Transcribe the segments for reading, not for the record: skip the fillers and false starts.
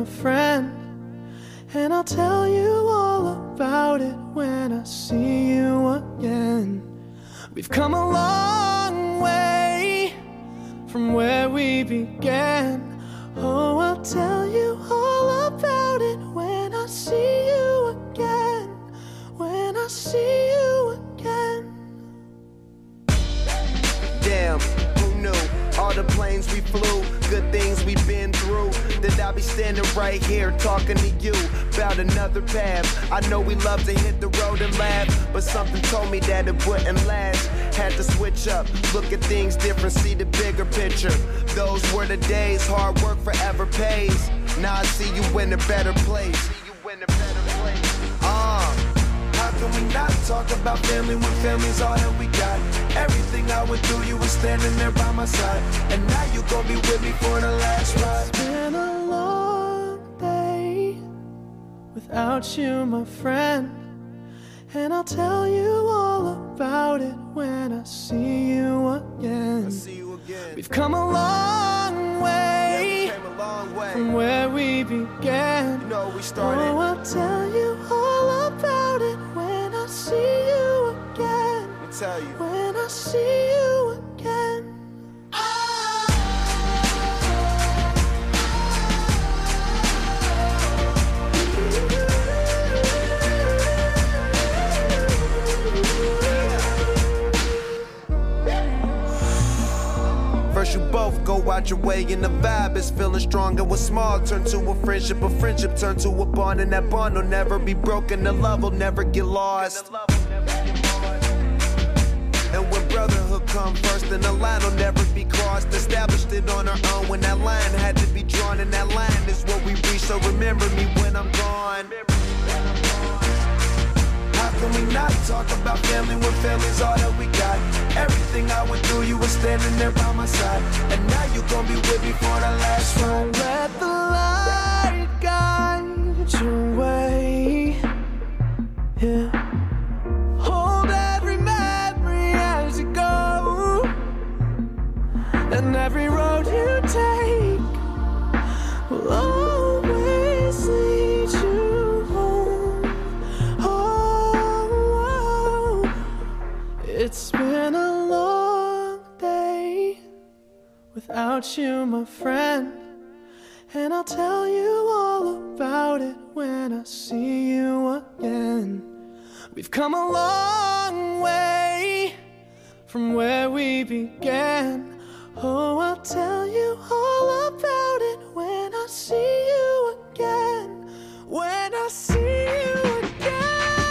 my friend, and I'll tell you all about it when I see you again. We've come a long way from where we began. Oh, I'll tell you all about it when I see you again. When I see you again. Damn, who knew? All the planes we flew, good things we've been through. That I'll be standing right here talking to you about another path. I know we love to hit the road and laugh, but something told me that it wouldn't last. Had to switch up, look at things different, see the bigger picture. Those were the days, hard work forever pays. Now I see you in a better place. How can we not talk about family when family's all that we got? Everything I went through, you were standing there by my side, and now you gon' be with me for the last ride. It's been a long day without you, my friend, and I'll tell you all about it when I see you again. We've come a long way, from where we began. You know we started. Oh, I'll tell you all about it when I see you again. I'll tell you. When I see you again. First you both go out your way and the vibe is feeling strong, and what's small turn to a friendship turn to a bond, and that bond will never be broken, the love will never get lost. And when brotherhood come first, then the line will never be crossed. Established it on our own when that line had to be drawn, and that line is what we reach, so remember me when I'm gone. How can we not talk about family when family's all that we got? Everything I went through, you were standing there by my side, and now you gon' be with me for the last ride. Don't let the light guide your way. Yeah. Hold every memory as you go, and every road you take will always lead you home. Oh, it's been a long day without you, my friend, and I'll tell you all about it when I see you again. We've come a long way from where we began. Oh, I'll tell you all about it when I see you again. When I see you again.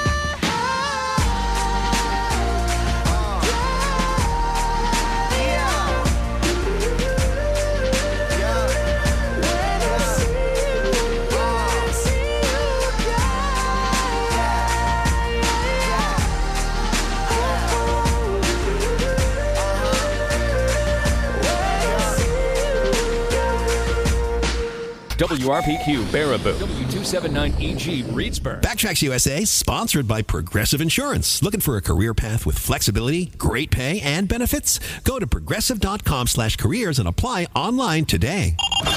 WRPQ Baraboo, W279EG Reedsburg. Backtracks USA, sponsored by Progressive Insurance. Looking for a career path with flexibility, great pay, and benefits? Go to progressive.com/careers and apply online today.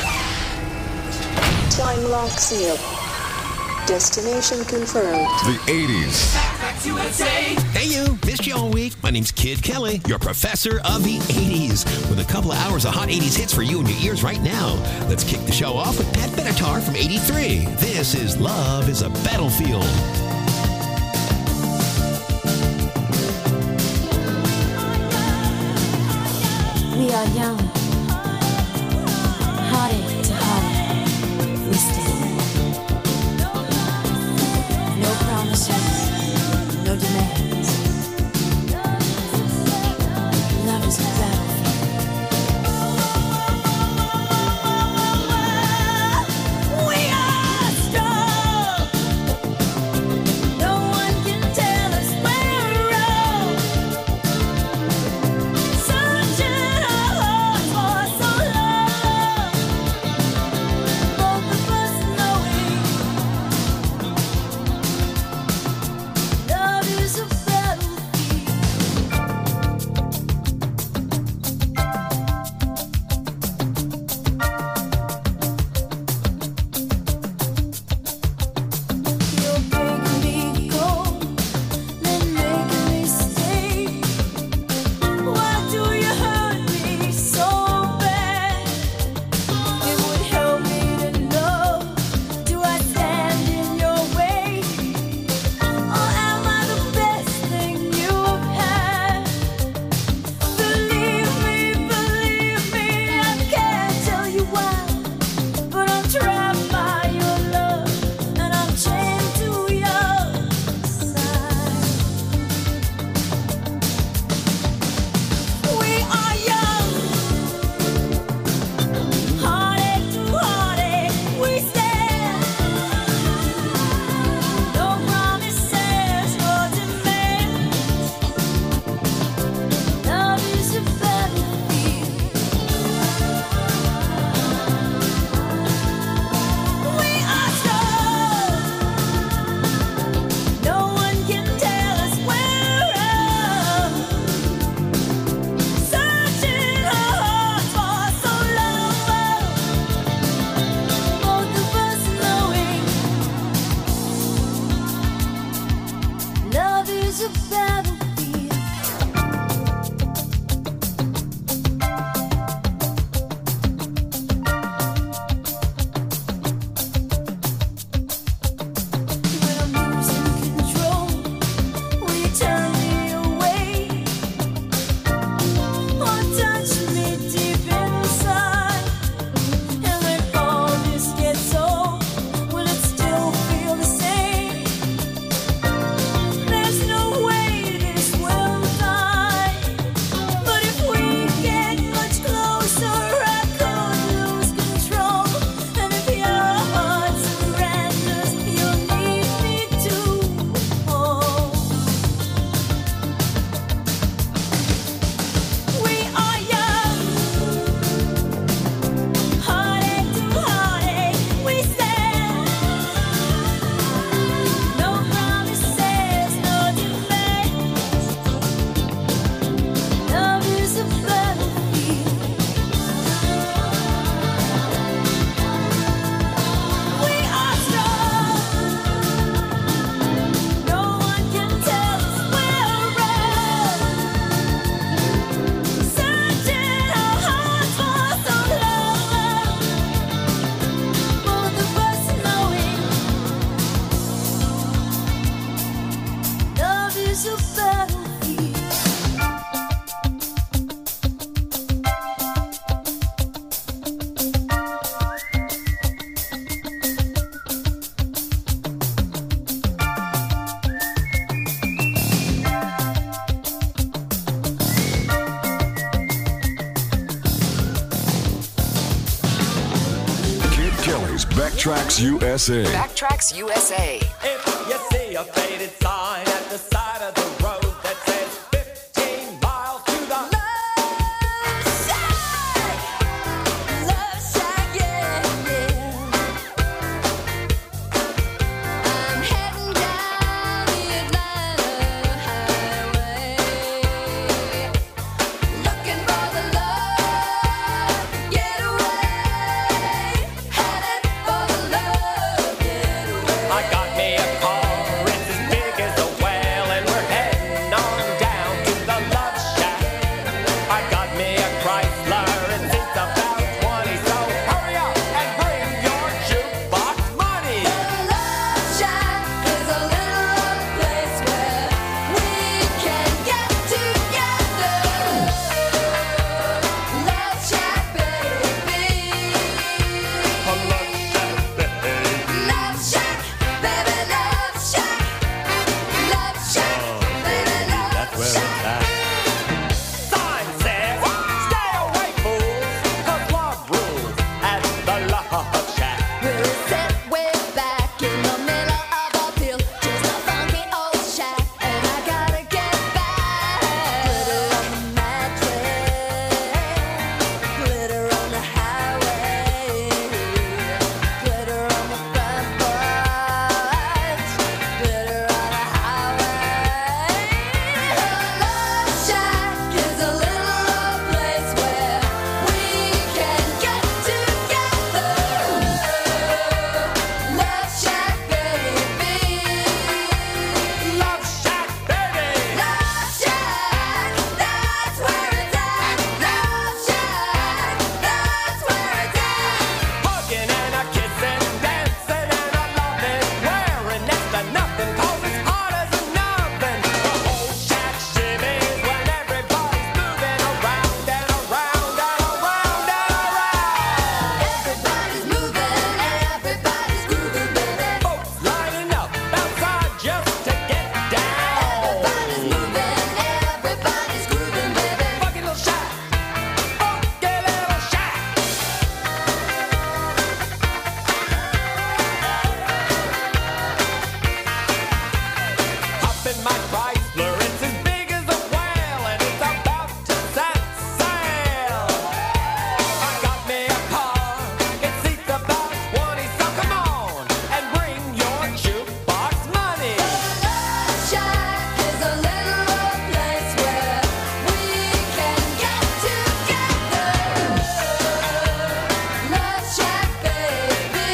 Time lock seal. Destination confirmed. The 80s. Backtracks USA. Hey you, missed you all week. My name's Kid Kelly, your professor of the 80s, with a couple of hours of hot 80s hits for you in your ears right now. Let's kick the show off with Pat Benatar from 83. This is Love is a Battlefield. We are young, heartache to heartache, we stay. No promises, no demands. Love is a battlefield. We are strong. No one can tell us we're wrong. Searching our hearts is Backtracks USA. Backtracks USA. If you see a faded sign at the side of the road that says 15 miles to the Love Shack, yeah, yeah. I'm heading down the Atlanta highway, looking for the love getaway, headed for the love getaway. I got me a car, it's as big as a whale, and we're heading on down to the Love Shack. I got me a Chrysler, it seats about 20, so hurry up and bring your jukebox money. Love Shack is a little old place where we can get together. Love Shack, baby. Love Shack, baby, Love Shack. Love Shack, baby, Love Shack. Sign says, stay away, fools, 'cause love rules at the Love Shack. We're set way back in the middle of a field, just a funky old shack, and I gotta get back. Glitter on the mattress, glitter on the highway, glitter on the front porch, glitter on the highway. Love Shack is a little old place where we can get together. Love Shack, baby. Love Shack, baby. Love Shack, that's where it's at. Love Shack, that's where it's at. Hugging and a kissing, dancing and a loving, wearing next to nothing, 'cause it's hard as a nothing. The whole shack shimmies when everybody's moving around and around and around and around. Everybody's moving, everybody's grooving, baby. Folks lining up outside just to get down. Everybody's moving, everybody's grooving, baby. Funky little shack, funky little shack. Hop in my Chrysler, it's as big as a whale, and it's about to set sail. I got me a car, it seats about 20, so come on and bring your jukebox money. Love Shack is a little old place where we can get together. Love Shack, baby.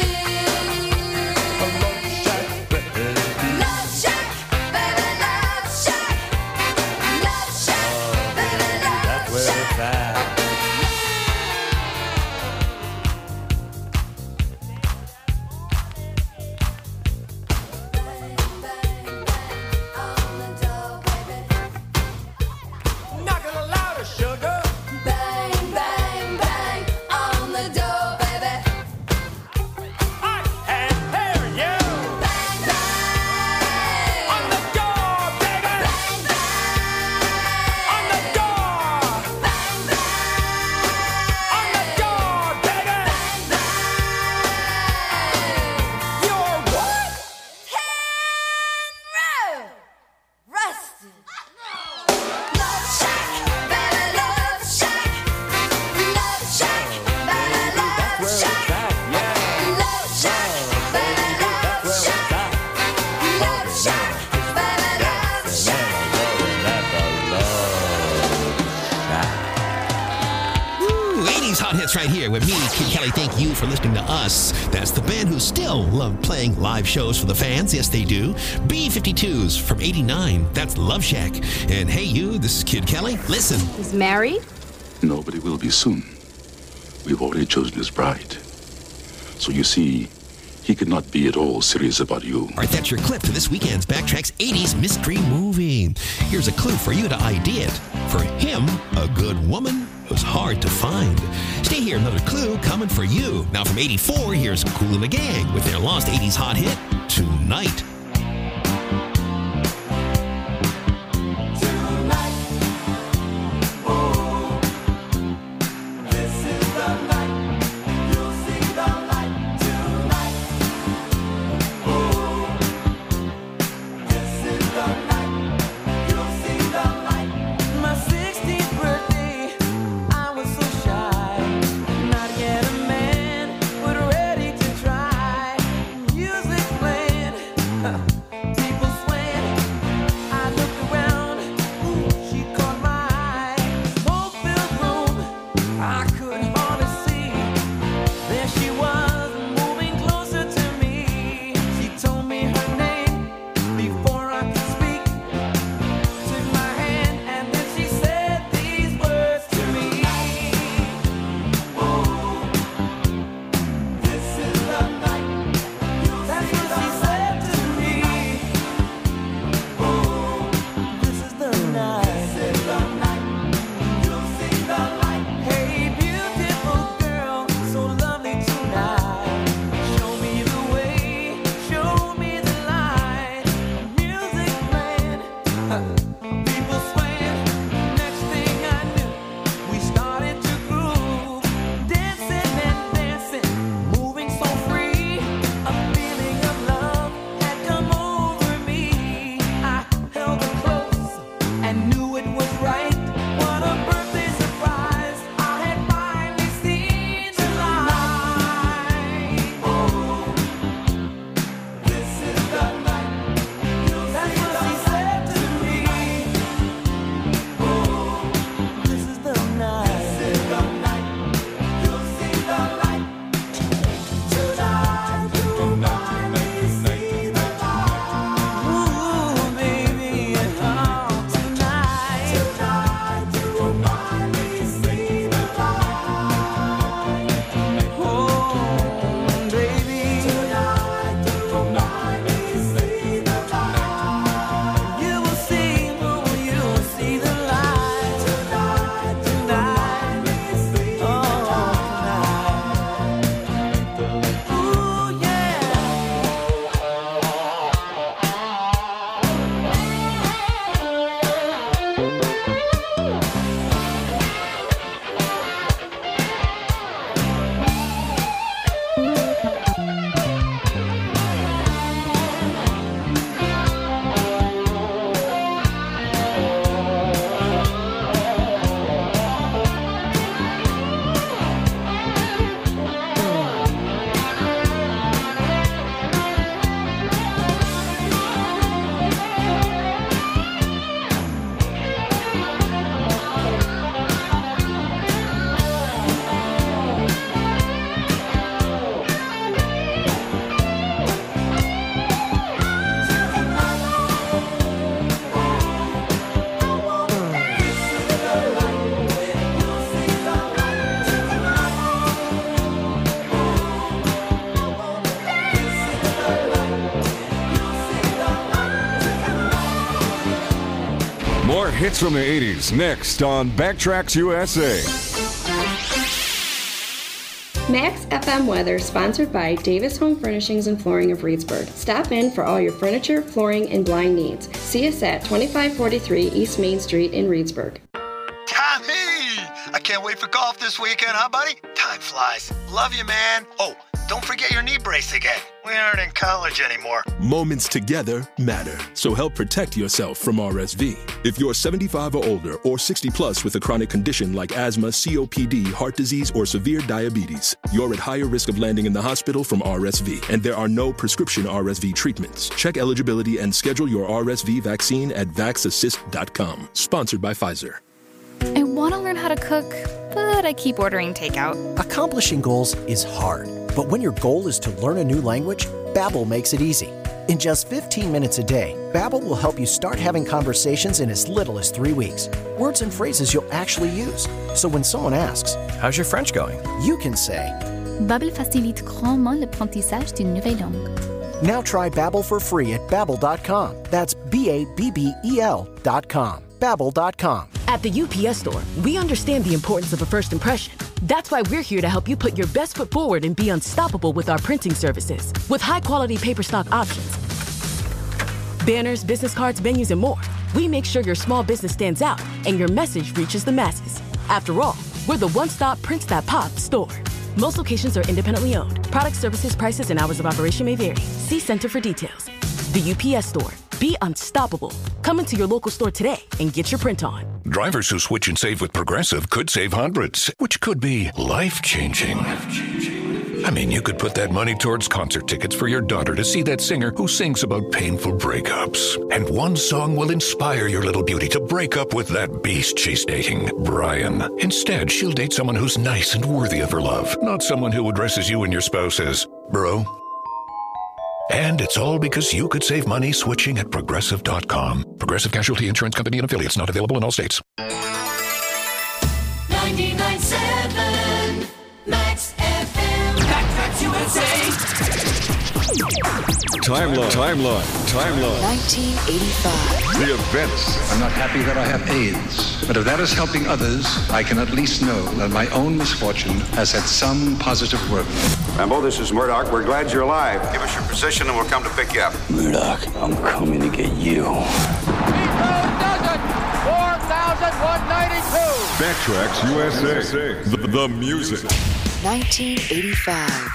Love Shack, baby, Love Shack. Love Shack, baby, Love Shack. Bang, bang, bang on the door, baby. Knock it louder, sugar. Bang, bang, bang on the door, baby. I can't hear you. Bang, bang On the door, baby. bang, bang On the door. bang, bang On the door, baby. You're what? Rusted. Love Shack, baby, Love Shack. Love Shack, baby, Love Shack. Love Shack, baby, Love Shack. Love Shack, baby, Love Shack. Ooh, 80s hot hits right here with me, Kid Kelly. Thank you for listening to us. That's the band who still love playing live shows for the fans. Yes, they do. B-52s from 89. That's Love Shack. And hey, you, this is Kid Kelly. Listen. He's married? No, but it will be soon. We've already chosen his bride. So you see, he could not be at all serious about you. All right, that's your clip for this weekend's Backtracks 80s mystery movie. Here's a clue for you to ID it. For him, a good woman was hard to find. Stay here, another clue coming for you. Now from 84, here's Kool and the Gang with their lost 80s hot hit, Tonight. This is the night you'll see the light tonight. hits from the 80s next on Backtracks USA. Max FM weather sponsored by Davis Home Furnishings and Flooring of Reedsburg. Stop in for all your furniture, flooring, and blind needs. See us at 2543 East Main Street in Reedsburg. Tommy! I can't wait for golf this weekend, huh, buddy? Time flies. Love you, man. Oh, don't forget your knee brace again. We aren't in college anymore. Moments together matter, so help protect yourself from RSV. If you're 75 or older or 60 plus with a chronic condition like asthma, COPD, heart disease, or severe diabetes, you're at higher risk of landing in the hospital from RSV, and there are no prescription RSV treatments. Check eligibility and schedule your RSV vaccine at vaxassist.com. Sponsored by Pfizer. I want to learn how to cook, but I keep ordering takeout. Accomplishing goals is hard, but when your goal is to learn a new language, Babbel makes it easy. In just 15 minutes a day, Babbel will help you start having conversations in as little as 3 weeks. Words and phrases you'll actually use. So when someone asks, "How's your French going?" you can say, Babbel facilite grandement l'apprentissage d'une nouvelle langue. Now try Babbel for free at Babbel.com. That's BABBEL.com. Babbel.com. At the UPS Store, we understand the importance of a first impression. That's why we're here to help you put your best foot forward and be unstoppable with our printing services. With high-quality paper stock options, banners, business cards, menus, and more, we make sure your small business stands out and your message reaches the masses. After all, we're the one-stop Prints That Pop store. Most locations are independently owned. Product, services, prices, and hours of operation may vary. See Center for details. The UPS Store. Be unstoppable. Come into your local store today and get your print on. Drivers who switch and save with Progressive could save hundreds, which could be life-changing. I mean, you could put that money towards concert tickets for your daughter to see that singer who sings about painful breakups. And one song will inspire your little beauty to break up with that beast she's dating, Brian. Instead, she'll date someone who's nice and worthy of her love, not someone who addresses you and your spouse as, bro. And it's all because you could save money switching at Progressive.com. Progressive Casualty Insurance Company and affiliates, not available in all states. 99.7 Max FM. Backtracks USA. Timeline. 1985. The events. I'm not happy that I have AIDS, but if that is helping others, I can at least know that my own misfortune has had some positive work. Rambo, this is Murdoch. We're glad you're alive. Give us your position and we'll come to pick you up. Murdoch, I'm coming to get you. does it! 4,192! Backtracks USA. The music. 1985.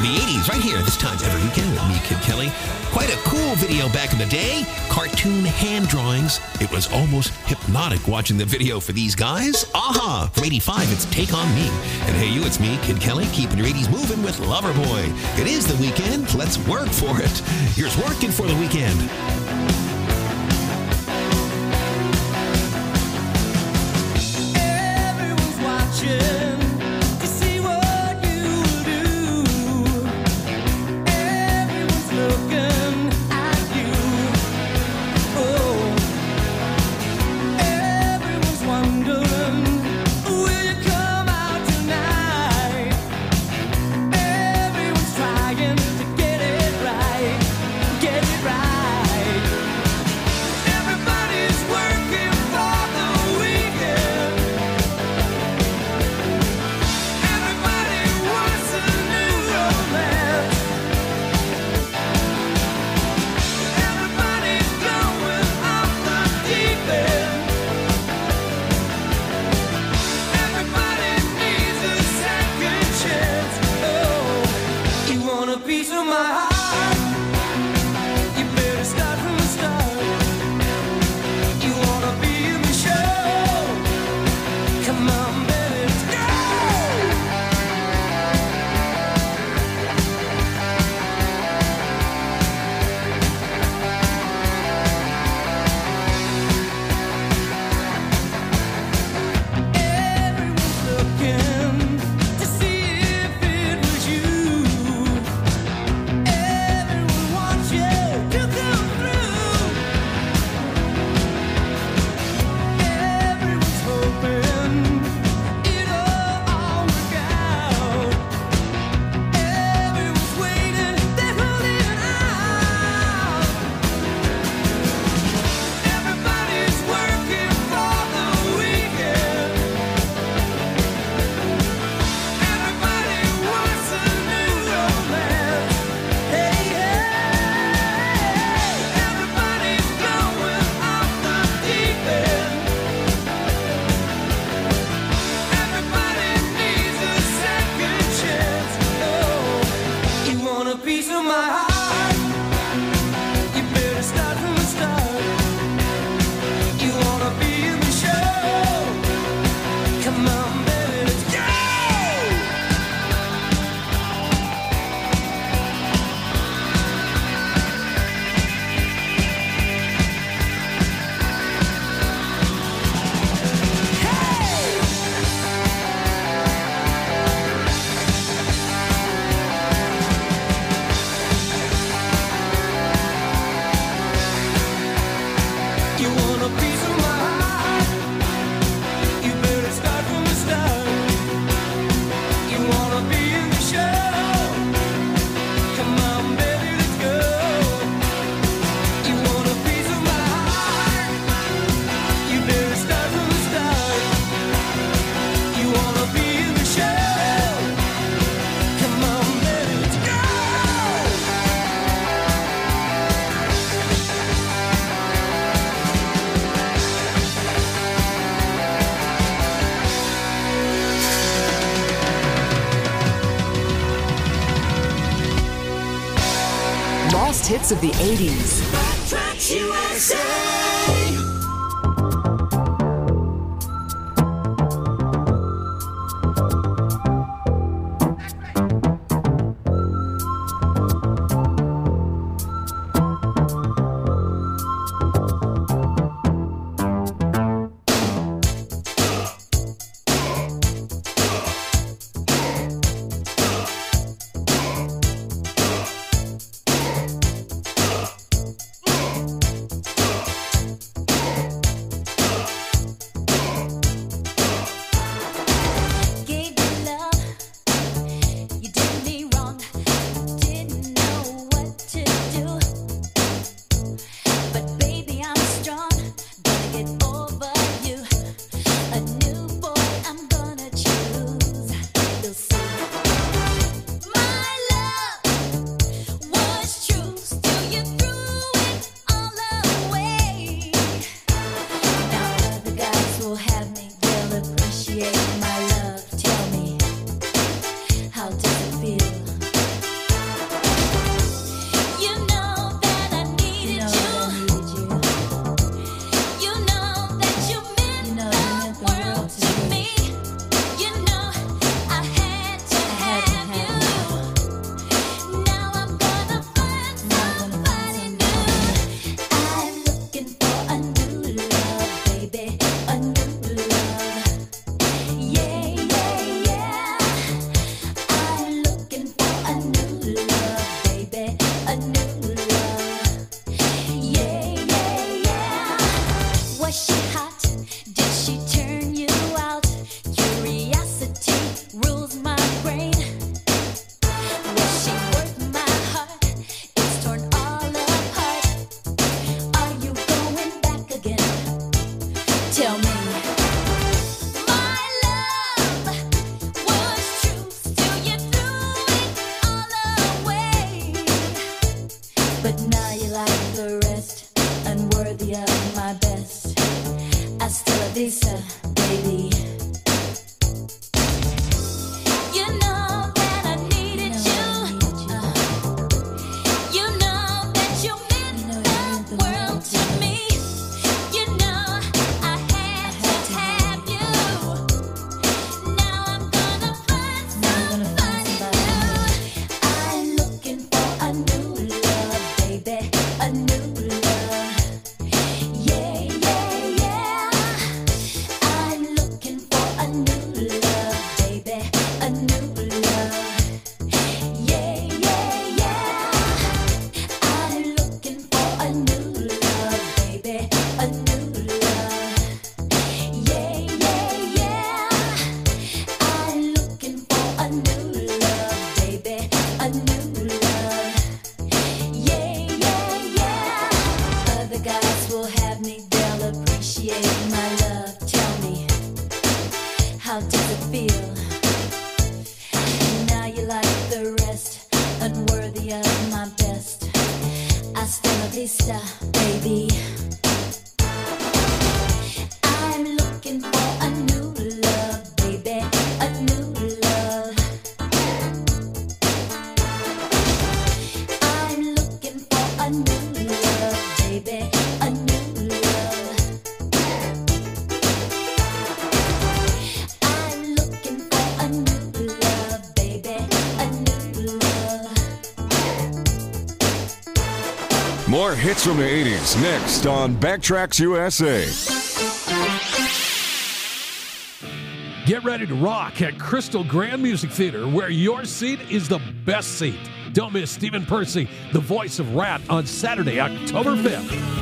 the 80s right here this time every weekend with me, Kid Kelly. Quite a cool video back in the day. Cartoon hand drawings. It was almost hypnotic watching the video for these guys. Aha! From 85, it's Take On Me. And hey, you, it's me, Kid Kelly, keeping your 80s moving with Loverboy. It is the weekend. Let's work for it. Here's Working for the Weekend. Everyone's watching to see what you do. Everyone's looking at you. Oh, everyone's wondering, will you come out tonight? Everyone's trying to get it right, get it right. Everybody's working for the weekend. Everybody wants a new romance. Everybody's going off the deep end. Everybody needs a second chance. Oh, you want a piece of my heart? You better start from the start. You wanna be in the show? Come on, baby, let's go. Everyone's looking to see if it was you. Everyone wants you to come through. Everyone's hoping it'll all work out. Everyone's waiting, they're holding out. Everybody's working for the weekend. Everybody wants a new romance. Hey, hey, everybody's going off the deep end. Everybody needs a second chance. Oh, you want a piece of my heart? You better start from the start. You wanna be in the show? Come on, baby, let's go. You want a piece of my heart? You better start from the start. You wanna be in the show? Come on, baby, let's go. You want a piece of my heart? You better start from the start. You wanna be in the show? Come on, baby, let's go. Lost hits of the 80s. Tracks USA. taster, baby. I'm looking for a new love, baby, a new love. I'm looking for a new love, baby, a new love. I'm looking for a new love, baby, a new love. More hits from the 80s next on Backtracks USA. Get ready to rock at Crystal Grand Music Theater, where your seat is the best seat. Don't miss Stephen Percy, the voice of Rat, on Saturday, October 5th.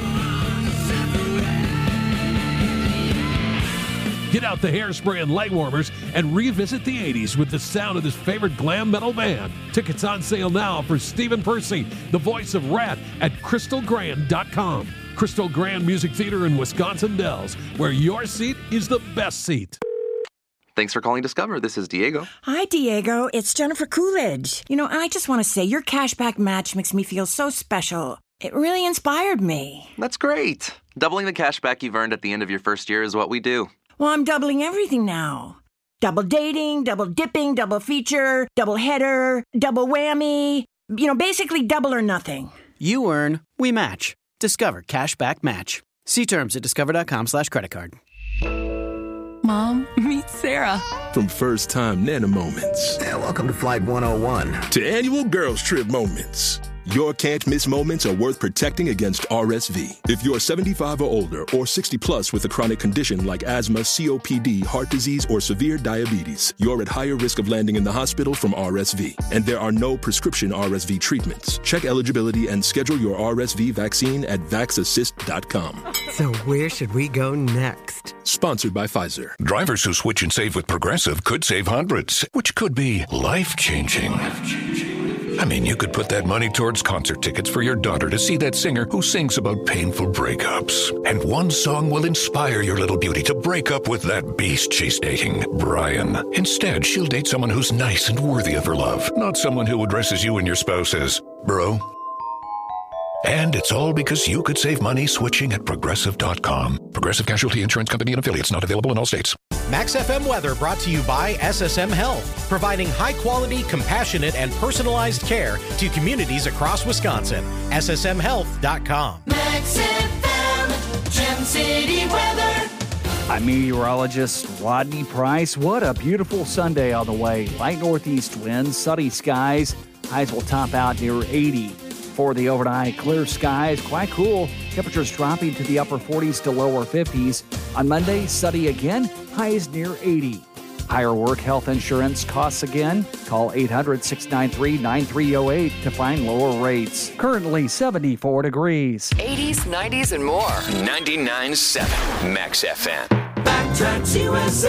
Get out the hairspray and leg warmers and revisit the 80s with the sound of this favorite glam metal band. Tickets on sale now for Stephen Percy, the voice of Rat, at crystalgrand.com. Crystal Grand Music Theater in Wisconsin Dells, where your seat is the best seat. Thanks for calling Discover. This is Diego. Hi, Diego. It's Jennifer Coolidge. You know, I just want to say your cashback match makes me feel so special. It really inspired me. That's great. Doubling the cash back you've earned at the end of your first year is what we do. Well, I'm doubling everything now. Double dating, double dipping, double feature, double header, double whammy. You know, basically double or nothing. You earn, we match. Discover Cashback Match. See terms at discover.com/creditcard. Mom, meet Sarah. From first-time Nana moments. Welcome to Flight 101. To annual girls trip moments. Your can't-miss moments are worth protecting against RSV. If you're 75 or older or 60 plus with a chronic condition like asthma, COPD, heart disease, or severe diabetes, you're at higher risk of landing in the hospital from RSV. And there are no prescription RSV treatments. Check eligibility and schedule your RSV vaccine at vaxassist.com. So where should we go next? Sponsored by Pfizer. Drivers who switch and save with Progressive could save hundreds, which could be life-changing. I mean, you could put that money towards concert tickets for your daughter to see that singer who sings about painful breakups. And one song will inspire your little beauty to break up with that beast she's dating, Brian. Instead, she'll date someone who's nice and worthy of her love, not someone who addresses you and your spouse as bro. And it's all because you could save money switching at Progressive.com. Progressive Casualty Insurance Company and affiliates, not available in all states. Max FM weather brought to you by SSM Health, providing high-quality, compassionate, and personalized care to communities across Wisconsin. SSMHealth.com. Max FM, Gem City weather. I'm meteorologist Rodney Price. What a beautiful Sunday on the way. Light northeast winds, sunny skies. Highs will top out near 80. For the overnight, clear skies, quite cool. Temperatures dropping to the upper 40s to lower 50s. On Monday, sunny again, highs near 80. Higher work health insurance costs again. Call 800-693-9308 to find lower rates. Currently 74 degrees. 80s, 90s, and more. 99.7 Max FM. Backtracks USA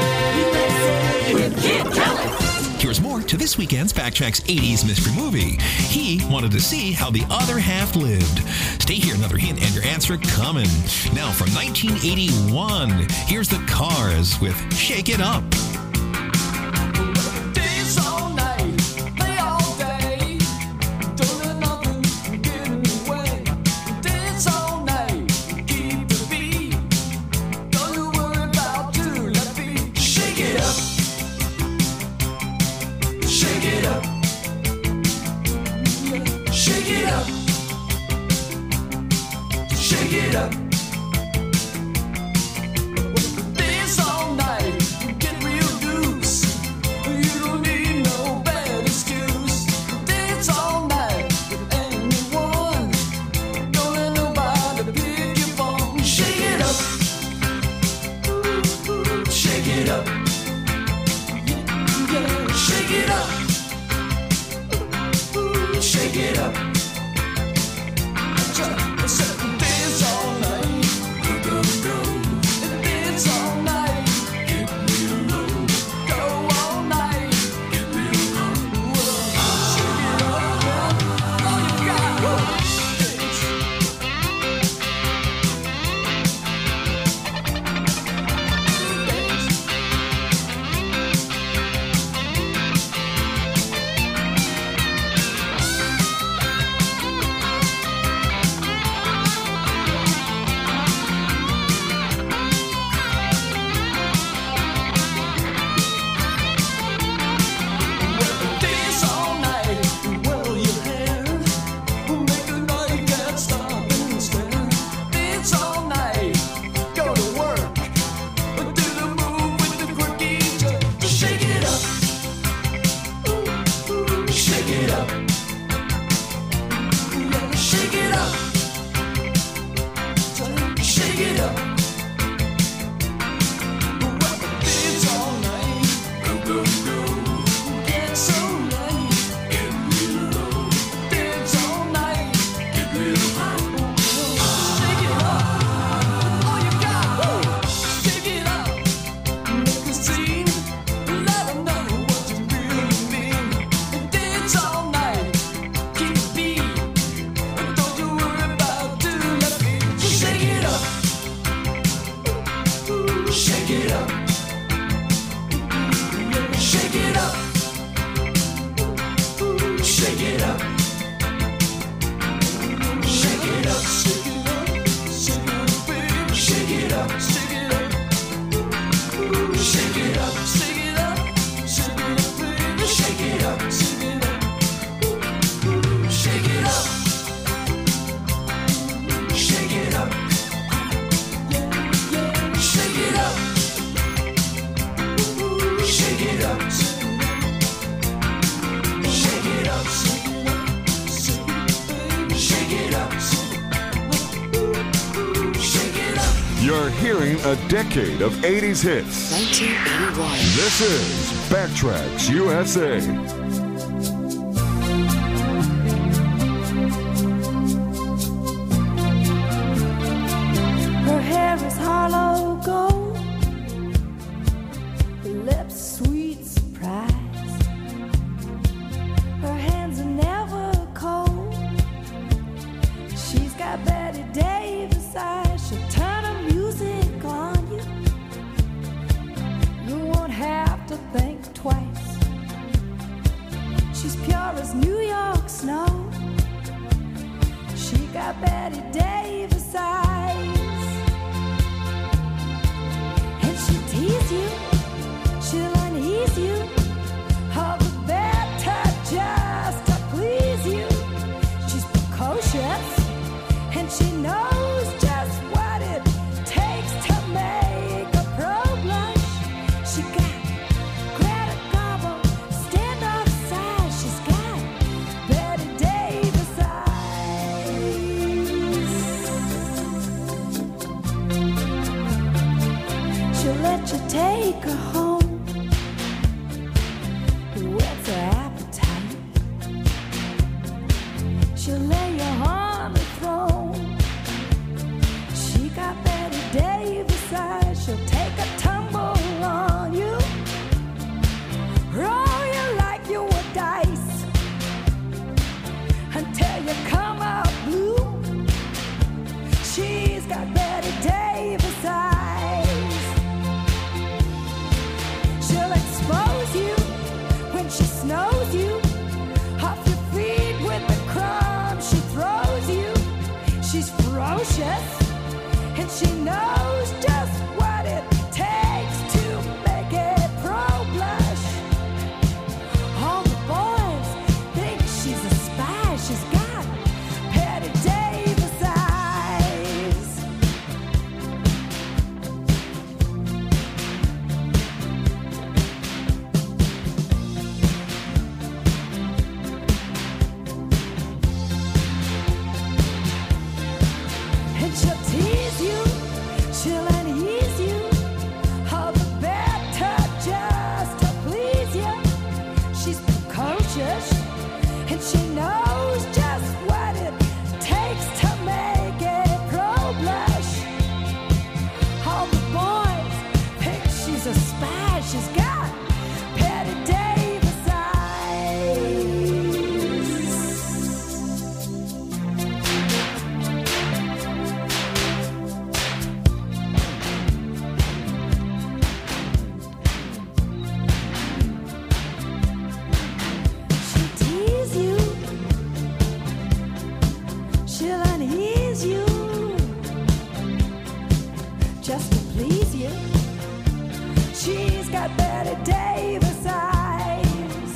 with Kid Kelly. Here's more to this weekend's Backtracks 80s mystery movie. He wanted to see how the other half lived. Stay here, another hint and your answer coming. Now from 1981, here's the Cars with Shake It Up. Dance all night, play all day. Don't let nothing get in the way. Dance all night, keep the beat. Don't you worry about doing that beat. Shake it up. Shake it up. Shake it up. Shake it up. Dance all night, get real loose. You don't need no bad excuse. Dance all night with anyone. Don't let nobody pick your phone. Shake it up. Shake it up. Yeah, shake it up. Shake it up. Dance all night. Go, go, go. Dance all night. Get real low. Go all night. Get real low. Shake it up, yeah. All you got. Featuring a decade of 80s hits. 1981. This is Backtracks USA. Her hair is hollow gold, her lips sweet surprise. Her hands are never cold. She's got Betty Davis eyes. She'll turn her music on you. You won't have to think twice. She's pure as New York snow. She got Betty Davis eyes. She'll tease you, she'll unease you, all the better just to please you. She's precocious, and she knows just what it takes to make a pro blush. She got Greta Garbo, stand off side. She's got Betty Davis eyes. She'll let you take her home. Whet's her appetite? She'll lay you on the throne. She got Betty Davis eyes. She'll take a tumble on you, roll you like you were dice, until you come out blue. She's got Betty Davis eyes. She'll expose you when she snows you, off your feet with the crumbs she throws you. She's ferocious, and she knows just what it takes to make a pro blush. All the boys think she's a spy. She's got Betty Davis eyes. And she'll tease you, she'll unease you, all the better just to please you. She's precocious, and she knows just what it takes to make a pro blush. All the boys think she's a spy. She's got Betty Davis eyes. She'll tease you, she'll unease you, just to please you. She's got Betty Davis eyes.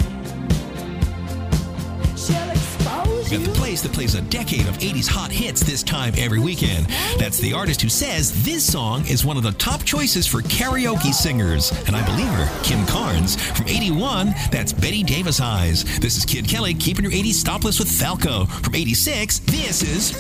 She'll expose Got you. the place that plays a decade of 80s hot hits this time every weekend. That's the artist who says this song is one of the top choices for karaoke singers. And I believe her, Kim Carnes. From 81, that's Betty Davis Eyes. This is Kid Kelly, keeping your 80s stopless with Falco. From 86, this is...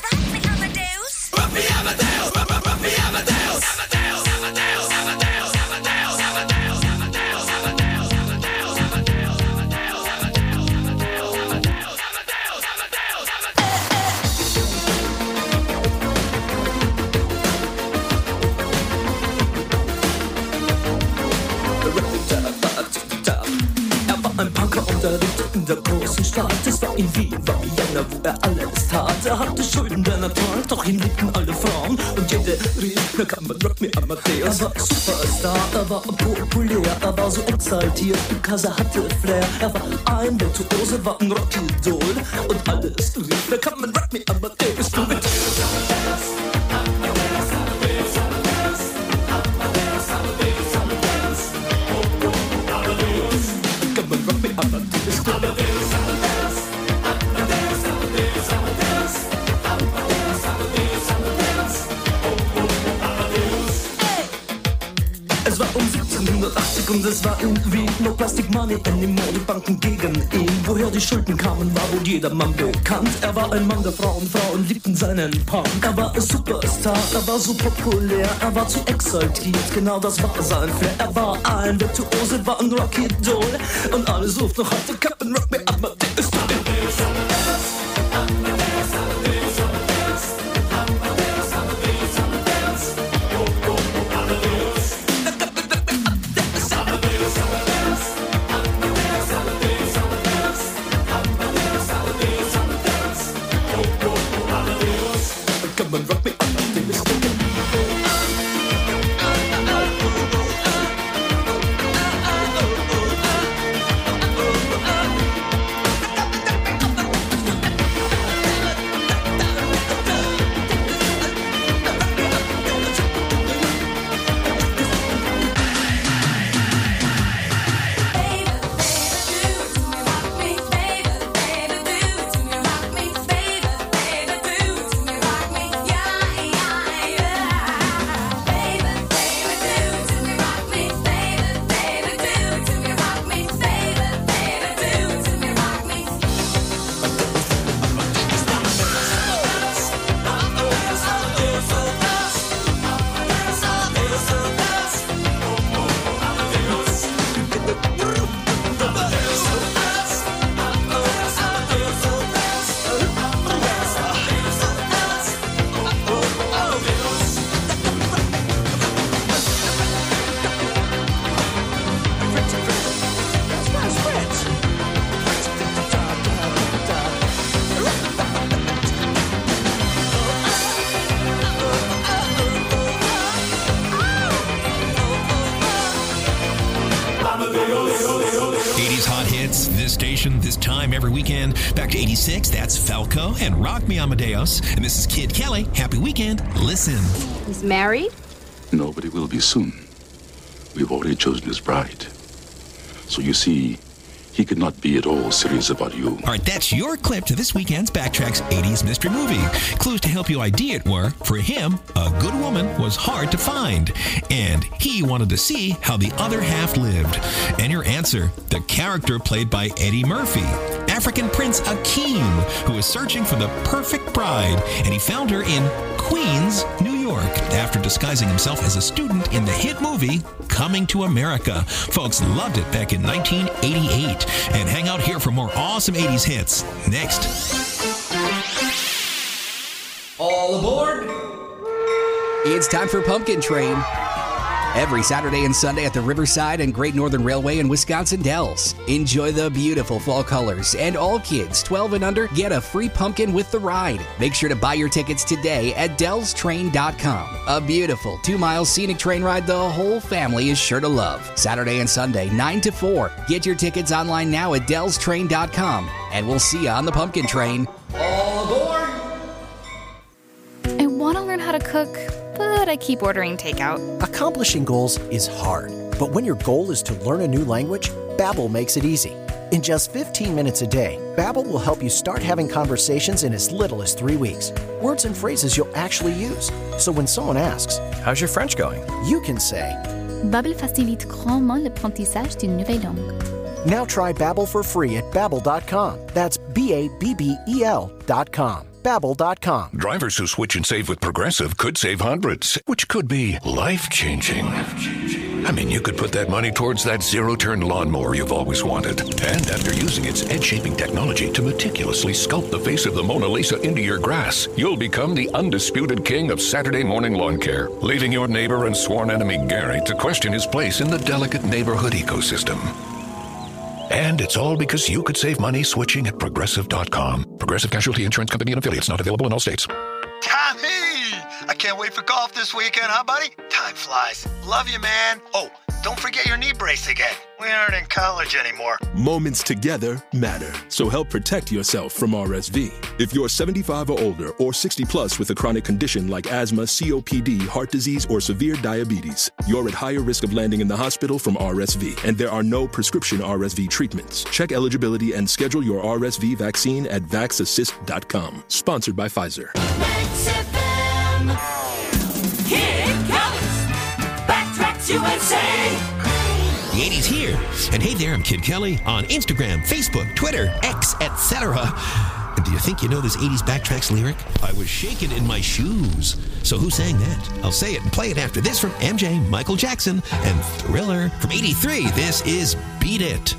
Ein Punker und er lebte in der großen Stadt. Es war in Wien, war Vienna, wo er alles tat. Er hatte Schulden, der Natur, doch ihn liebten alle Frauen. Und jede rief, na kann man Rock me Amadeus. Er war Superstar, er war populär, er war so exaltiert, because er hatte Flair. Er war ein Virtuose, war ein Rockidol. Und alles rief, na kann man Rock me Amadeus. Du mit Es war um 1780 und es war irgendwie no Plastic Money anymore, die Banken gegen ihn. Woher die Schulden kamen, war wohl jedermann bekannt. Er war ein Mann der Frauen, Frauen liebten seinen Punk. Er war ein Superstar, er war so populär, er war zu exaltiert, genau das war sein Flair. Er war ein Virtuose, war ein Rocky-Doll und alle suchten noch heute Captain Rock Me Amadeus. This time every weekend. Back to 86, that's Falco and Rock Me Amadeus. And this is Kid Kelly. Happy weekend. Listen. He's married? No, but he will be soon. We've already chosen his bride. So you see, he could not be at all serious about you. All right, that's your clip to this weekend's Backtracks 80s Mystery Movie. Clues to help you ID it were, for him, a good woman was hard to find. And he wanted to see how the other half lived. And your answer, the character played by Eddie Murphy. African Prince Akeem, who was searching for the perfect bride, and he found her in Queens, New York, after disguising himself as a student in the hit movie Coming to America. Folks loved it back in 1988. And hang out here for more awesome 80s hits. Next. All aboard! It's time for Pumpkin Train. Every Saturday and Sunday at the Riverside and Great Northern Railway in Wisconsin Dells. Enjoy the beautiful fall colors, and all kids 12 and under get a free pumpkin with the ride. Make sure to buy your tickets today at dellstrain.com. A beautiful 2-mile scenic train ride the whole family is sure to love. Saturday and Sunday, 9 to 4. Get your tickets online now at dellstrain.com, and we'll see you on the Pumpkin Train. All aboard! I want to learn how to cook, but I keep ordering takeout. Accomplishing goals is hard, but when your goal is to learn a new language, Babbel makes it easy. In just 15 minutes a day, Babbel will help you start having conversations in as little as 3 weeks. Words and phrases you'll actually use. So when someone asks, "How's your French going?" you can say, Babbel facilite grandement l'apprentissage d'une nouvelle langue. Now try Babbel for free at Babbel.com. That's Babbel.com. Babbel.com. Drivers who switch and save with Progressive could save hundreds, which could be life-changing. I mean, you could put that money towards that zero-turn lawnmower you've always wanted. And after using its edge-shaping technology to meticulously sculpt the face of the Mona Lisa into your grass, you'll become the undisputed king of Saturday morning lawn care, leaving your neighbor and sworn enemy Gary to question his place in the delicate neighborhood ecosystem. And it's all because you could save money switching at Progressive.com. Progressive Casualty Insurance Company and Affiliates, not available in all states. Tommy! I can't wait for golf this weekend, huh, buddy? Time flies. Love you, man. Oh, don't forget your knee brace again. We aren't in college anymore. Moments together matter, so help protect yourself from RSV. If you're 75 or older or 60 plus with a chronic condition like asthma, COPD, heart disease, or severe diabetes, you're at higher risk of landing in the hospital from RSV, and there are no prescription RSV treatments. Check eligibility and schedule your RSV vaccine at vaxassist.com. Sponsored by Pfizer. Here it comes! Backtracks USA! The 80s here. And hey there, I'm Kid Kelly on Instagram, Facebook, Twitter, X, etc. And do you think you know this 80s Backtracks lyric? I was shaking in my shoes. So who sang that? I'll say it and play it after this from MJ, Michael Jackson, and Thriller from 83. This is Beat It.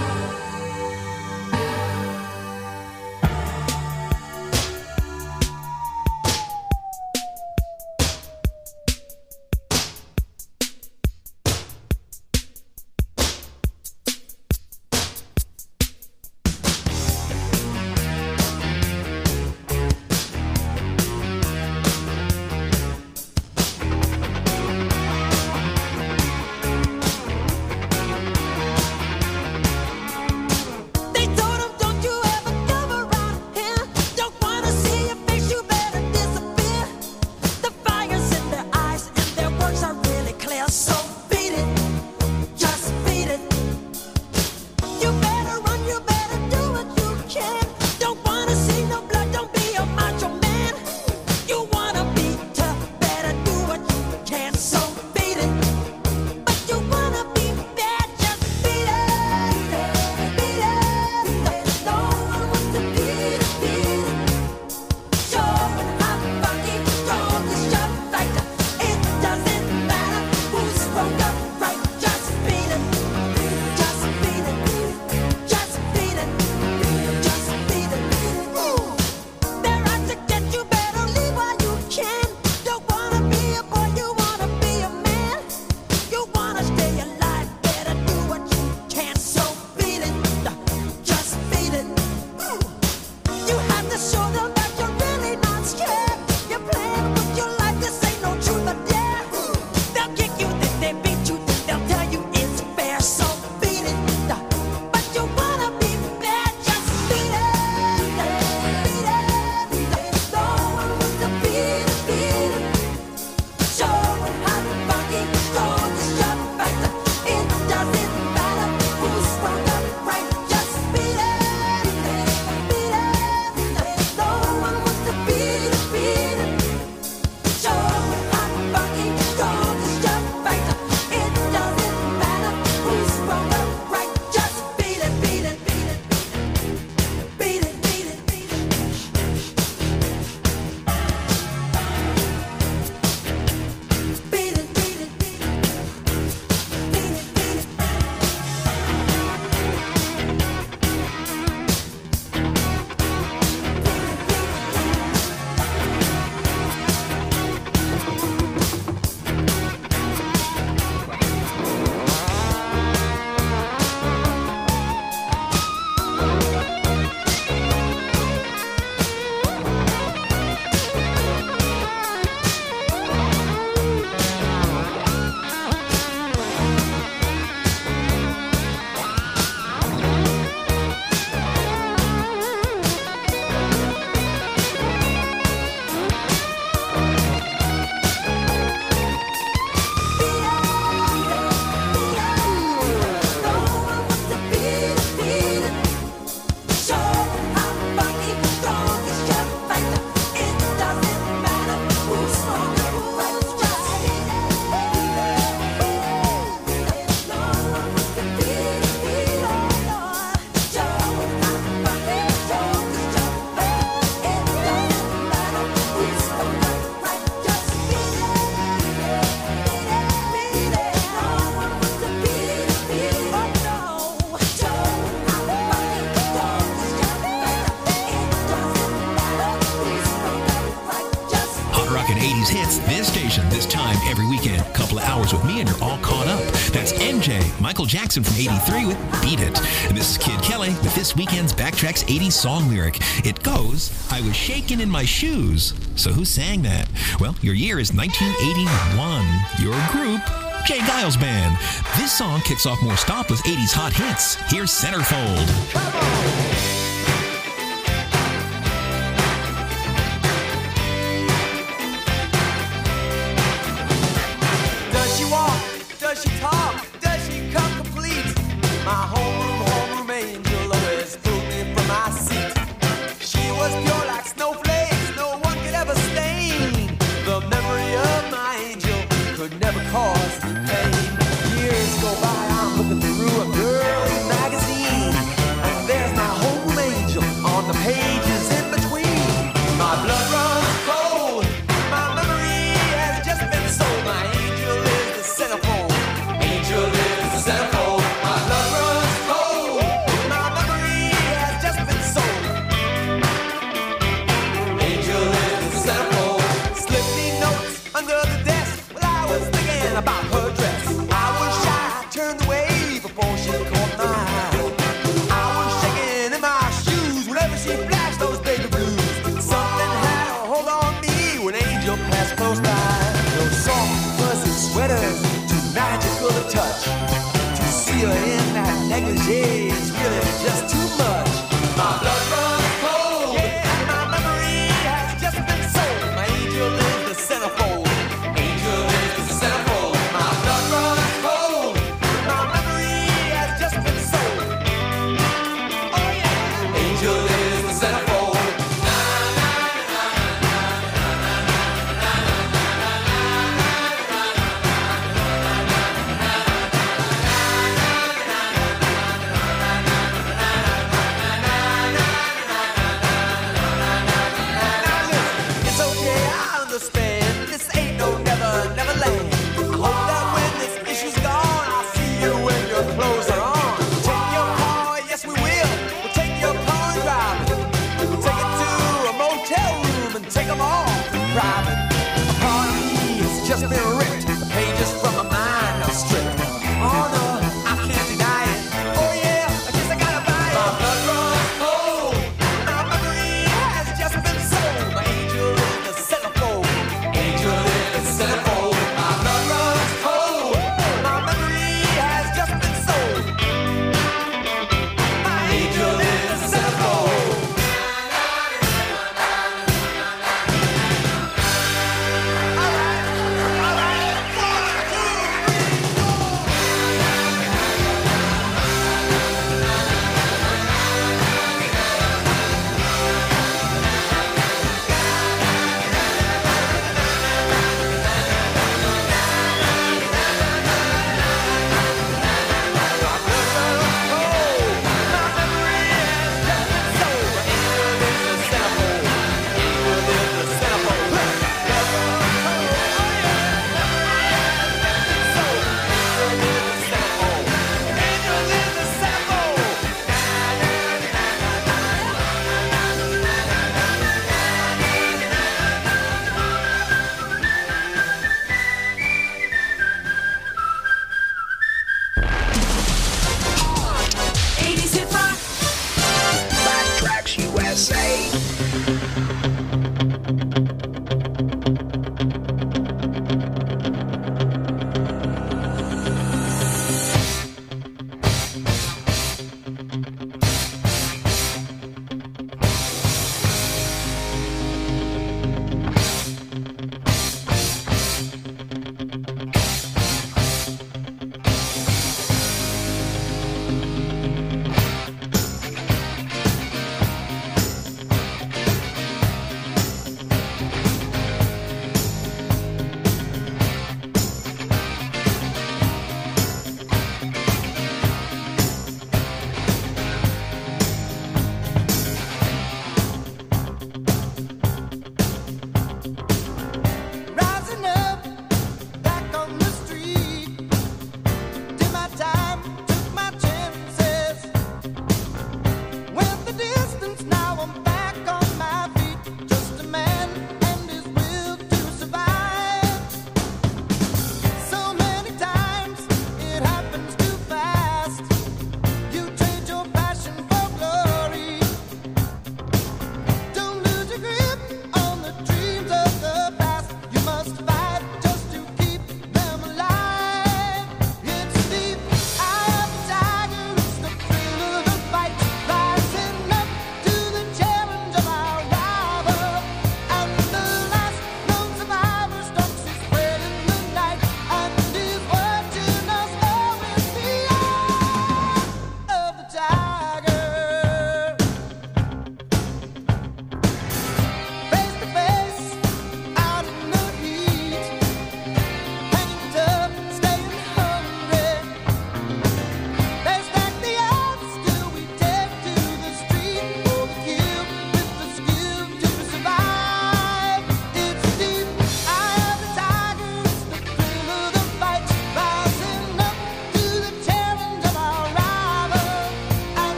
With me, and you're all caught up. That's MJ, Michael Jackson from 83 with Beat It. And this is Kid Kelly with this weekend's Backtracks 80s song lyric. It goes, I was shaking in my shoes. So who sang that? Well, your year is 1981. Your group, Jay Giles Band. This song kicks off more stopless 80s hot hits. Here's Centerfold. Come on. Never caused pain. Years go by, I'm looking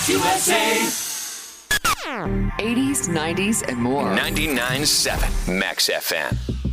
USA. 80s, 90s, and more. 99.7 Max FM.